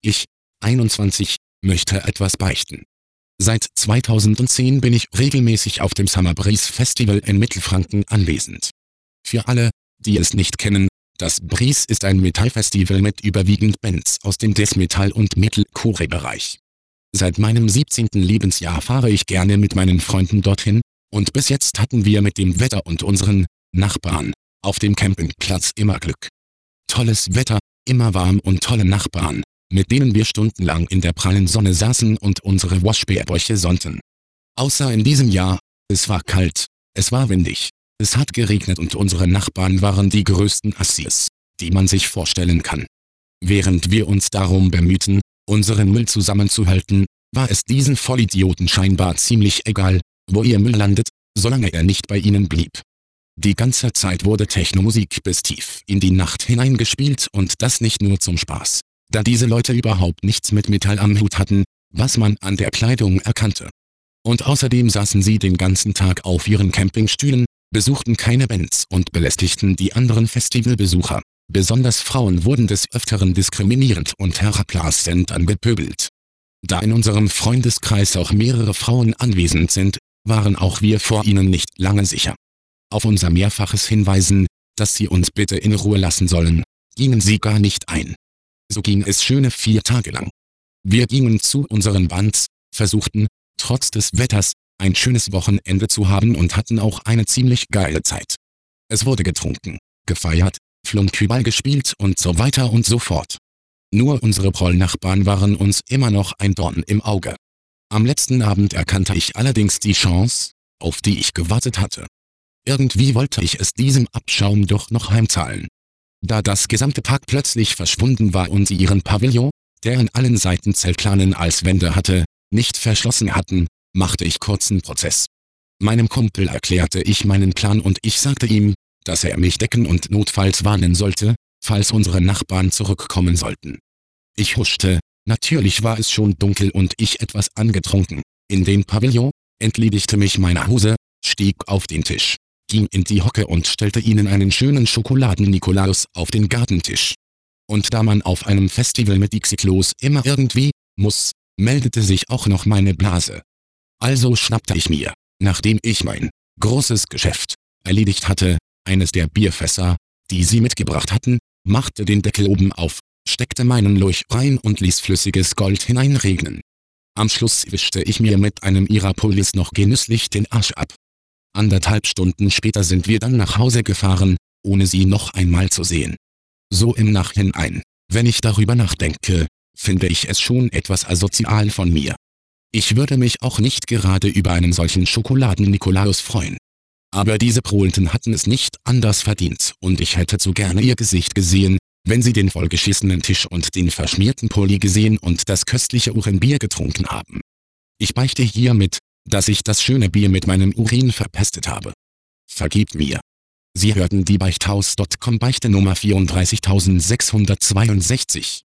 Ich, 21, möchte etwas beichten. Seit 2010 bin ich regelmäßig auf dem Summer Breeze Festival in Mittelfranken anwesend. Für alle, die es nicht kennen, das Breeze ist ein Metallfestival mit überwiegend Bands aus dem Death Metal und Metalcore-Bereich. Seit meinem 17. Lebensjahr fahre ich gerne mit meinen Freunden dorthin, und bis jetzt hatten wir mit dem Wetter und unseren Nachbarn auf dem Campingplatz immer Glück. Tolles Wetter, immer warm und tolle Nachbarn, mit denen wir stundenlang in der prallen Sonne saßen und unsere Waschbärbäuche sonnten. Außer in diesem Jahr, es war kalt, es war windig, es hat geregnet und unsere Nachbarn waren die größten Assis, die man sich vorstellen kann. Während wir uns darum bemühten, unseren Müll zusammenzuhalten, war es diesen Vollidioten scheinbar ziemlich egal, wo ihr Müll landet, solange er nicht bei ihnen blieb. Die ganze Zeit wurde Technomusik bis tief in die Nacht hineingespielt und das nicht nur zum Spaß, da diese Leute überhaupt nichts mit Metall am Hut hatten, was man an der Kleidung erkannte. Und außerdem saßen sie den ganzen Tag auf ihren Campingstühlen, besuchten keine Bands und belästigten die anderen Festivalbesucher. Besonders Frauen wurden des Öfteren diskriminierend und herablassend angepöbelt. Da in unserem Freundeskreis auch mehrere Frauen anwesend sind, waren auch wir vor ihnen nicht lange sicher. Auf unser mehrfaches Hinweisen, dass sie uns bitte in Ruhe lassen sollen, gingen sie gar nicht ein. So ging es schöne 4 Tage lang. Wir gingen zu unseren Bands, versuchten, trotz des Wetters, ein schönes Wochenende zu haben und hatten auch eine ziemlich geile Zeit. Es wurde getrunken, gefeiert, Flunkyball gespielt und so weiter und so fort. Nur unsere Prollnachbarn waren uns immer noch ein Dorn im Auge. Am letzten Abend erkannte ich allerdings die Chance, auf die ich gewartet hatte. Irgendwie wollte ich es diesem Abschaum doch noch heimzahlen. Da das gesamte Park plötzlich verschwunden war und sie ihren Pavillon, der an allen Seiten Zeltplanen als Wände hatte, nicht verschlossen hatten, machte ich kurzen Prozess. Meinem Kumpel erklärte ich meinen Plan und ich sagte ihm, dass er mich decken und notfalls warnen sollte, falls unsere Nachbarn zurückkommen sollten. Ich huschte, natürlich war es schon dunkel und ich etwas angetrunken, in den Pavillon, entledigte mich meiner Hose, stieg auf den Tisch, ging in die Hocke und stellte ihnen einen schönen Schokoladen-Nikolaus auf den Gartentisch. Und da man auf einem Festival mit Dixie-Klos immer irgendwie muss, meldete sich auch noch meine Blase. Also schnappte ich mir, nachdem ich mein großes Geschäft erledigt hatte, eines der Bierfässer, die sie mitgebracht hatten, machte den Deckel oben auf, steckte meinen Lurch rein und ließ flüssiges Gold hineinregnen. Am Schluss wischte ich mir mit einem Irapolis noch genüsslich den Arsch ab. 1,5 Stunden später sind wir dann nach Hause gefahren, ohne sie noch einmal zu sehen. So im Nachhinein, wenn ich darüber nachdenke, finde ich es schon etwas asozial von mir. Ich würde mich auch nicht gerade über einen solchen Schokoladen-Nikolaus freuen. Aber diese Proleten hatten es nicht anders verdient und ich hätte zu gerne ihr Gesicht gesehen, wenn sie den vollgeschissenen Tisch und den verschmierten Pulli gesehen und das köstliche Urinbier getrunken haben. Ich beichte hiermit, dass ich das schöne Bier mit meinem Urin verpestet habe. Vergebt mir. Sie hörten die Beichthaus.com Beichte Nummer 34662.